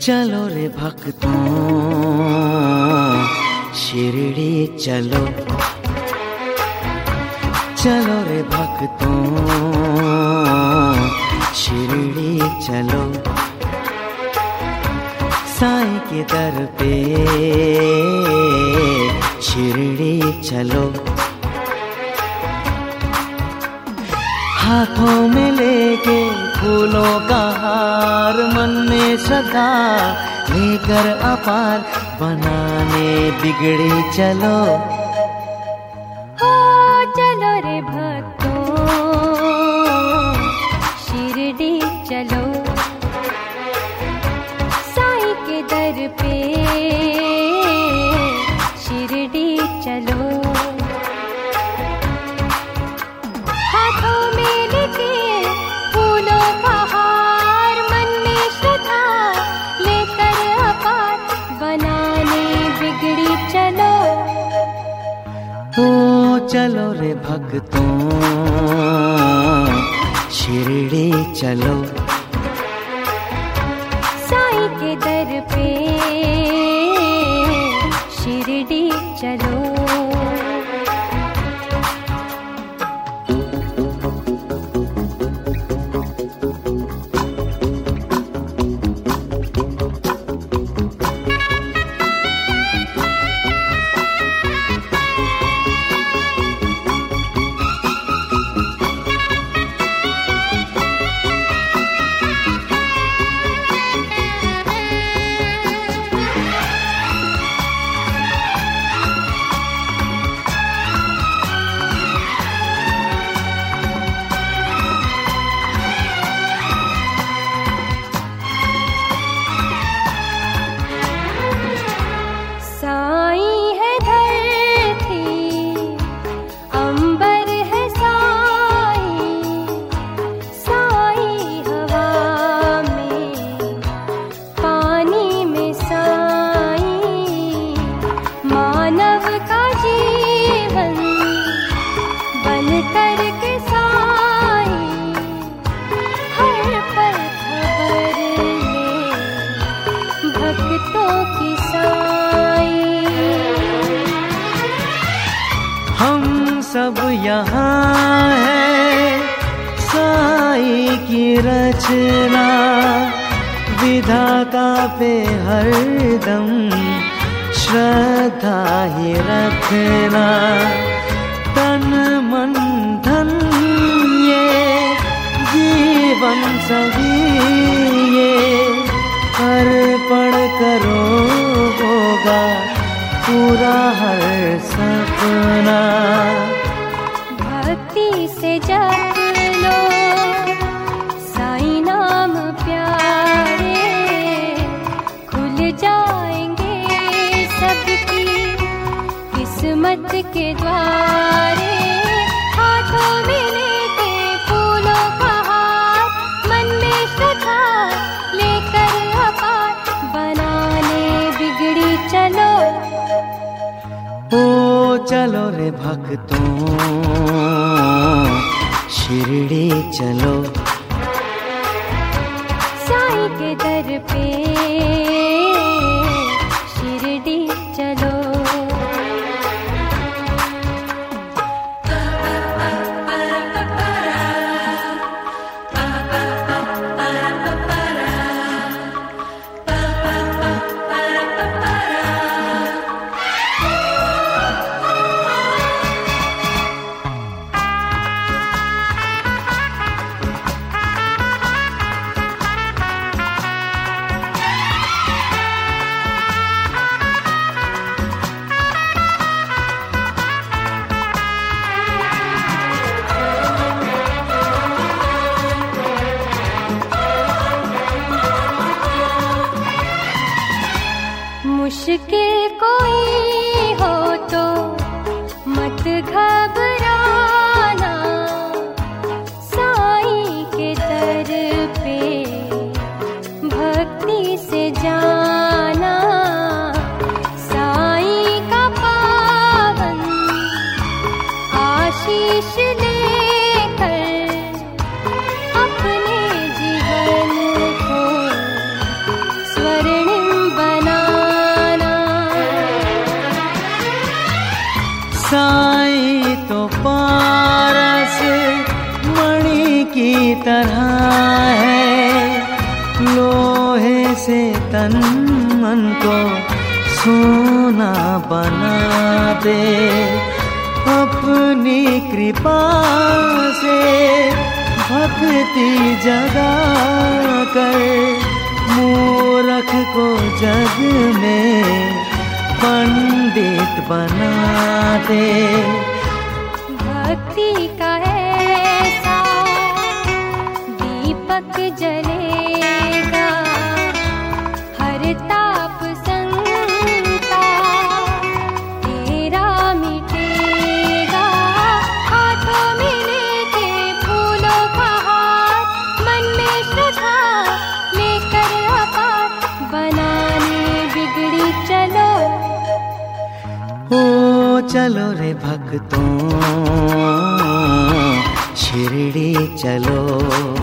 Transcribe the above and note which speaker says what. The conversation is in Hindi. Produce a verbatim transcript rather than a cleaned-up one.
Speaker 1: चलो रे भक्तों शिरडी चलो, चलो रे भक्तों शिरडी चलो, साईं के दर पे शिरडी चलो। हाथों में लेके फूलों का हार, मन में श्रद्धा लेकर अपार बनाने बिगड़ी चलो।
Speaker 2: ओ चलो रे भक्तों शिरडी चलो, साईं के दर पे शिरडी चलो। हाथों में लेके फूलों का हार, मन में श्रद्धा लेकर अपार बनाने बिगड़ी चलो।
Speaker 1: ओ चलो रे भक्तों शिरडी चलो,
Speaker 2: साईं के दर पे शिरडी चलो।
Speaker 1: सब यहाँ है साईं की रचना, विधाता पे हरदम श्रद्धा ही रखना। तन मन धन ये जीवन सभी ये अर्पण करो, होगा पूरा हर सपना।
Speaker 2: भक्ति से जप लो साईं नाम प्यारे, खुल जाएंगे सबकी किस्मत के द्वारे। हाथों में लेके फूलों का हार, मन में श्रद्धा लेकर अपार बनाने बिगड़ी चलो।
Speaker 1: ओ चलो रे भक्तों शिरडी चलो,
Speaker 2: साईं के दर पे शिरडी चलो।
Speaker 1: तरह है, लोहे से तन मन को सोना बना दे। अपनी कृपा से भक्ति जगा कर मूर्ख को जग में पंडित बना दे।
Speaker 2: भक्ति का ऐसा दीपक जलेगा, हर ताप संता तेरा मिटेगा। हाथों में लेके फूलों का हार, मन में श्रद्धा लेकर अपार, बनाने बिगड़ी चलो।
Speaker 1: ओ चलो रे भक्तों, शिरडी चलो।